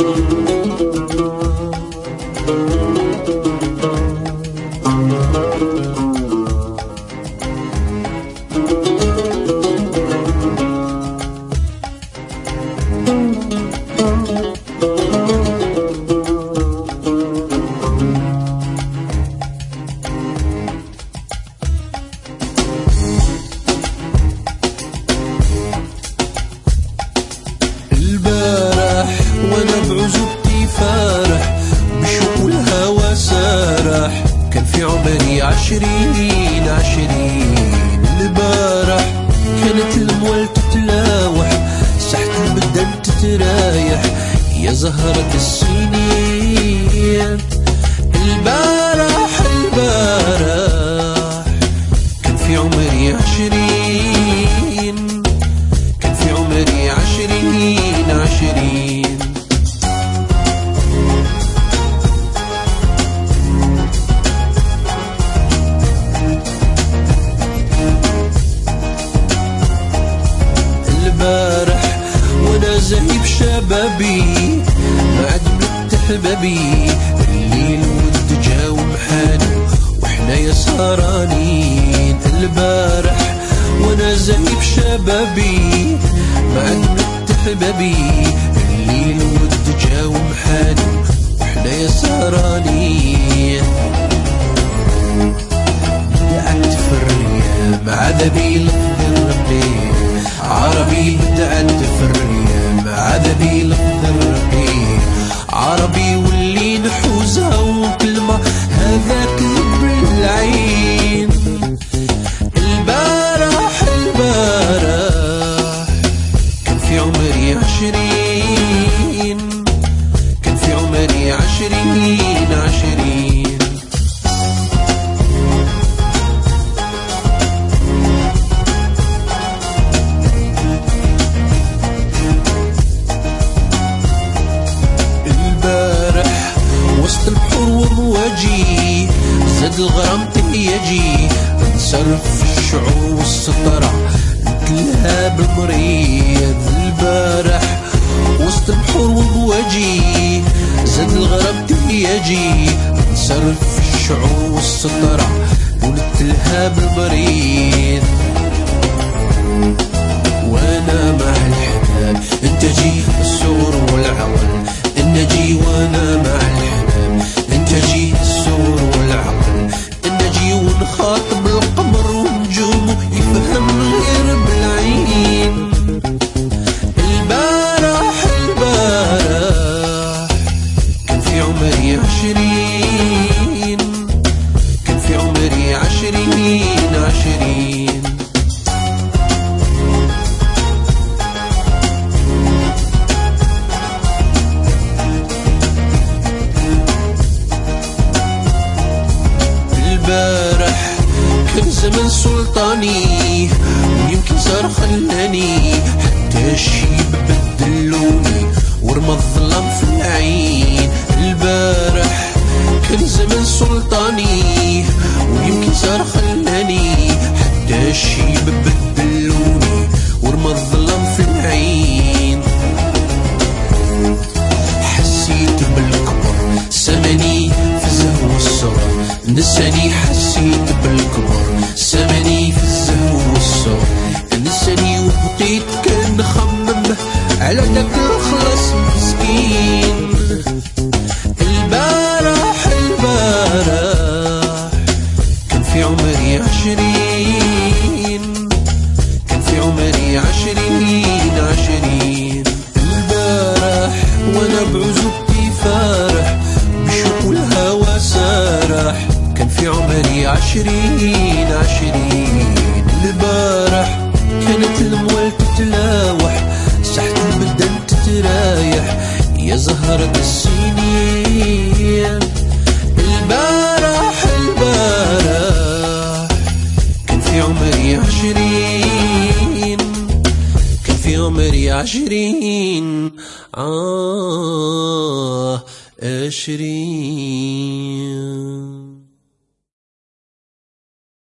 البارح وانا بعزوبتي فارح بشوق الهوى سارح كان في عمري 20. البارح كانت الموال تتلاوح ساحة البدن تترايح يا زهرة السنين. البارح كان في عمري 20. كان في عمري 20. البارح وانا زهيب شبابي بعد مت حبابي الليل والدجا ومحاني واحنا يا سهرانين. البارح وانا زهيب شبابي بعد مت حبابي الليل والدجا ومحاني واحنا يا سهرانين. بدأت في الريام عذبي لفظ الرقيق عربي. بدأت في الريام عذبي لفظ الرقيق عربي واللي نحوزها وكلمة هذاك لب العين. البارح كان في عمري 20. كان في عمري 20. البارح وسط البحور ومواجي زاد الغرام تهيجي انصرف في الشعور والسطرة نتلها بالمريض. البارح وسط البحور ومواجي زاد الغرام تهيجي انصرف في الشعور والسطرة ونتلها بالمريض. وانا مع الحباب انت جي السور والعقل النجي. وانا مع الحباب انت جي السور والعقل النجي ونخاطب القمر ونجومه يفهم غير بالعين. البارح كان في عمري 20. كان في عمري 20. البارح كان زمن سلطاني ويمكن صار خلاني حتى الشيب بدلوني ورمى الظلام في العين. البارح كان زمن سلطاني ويمكن صار خلاني حتى الشيب بدلوني ورمى الظلام في العين. حسيت بالكبر سمني في الزهو والصغر نساني. حسيت بالكبر سمني في الزهو والصغر نساني وبقيت كان نخمم على داك الخلاص مسكين. البارح كان في عمري 20. كان في عمري 20. البارح وانا بعزوبتي فارح بشوق الهوى سارح كان في عمري 20. البارح كانت الموال تتلاوح ساحة البدن تترايح يا زهرة السنين. البارح كان في عمري 20. كان في عمري 20. 20.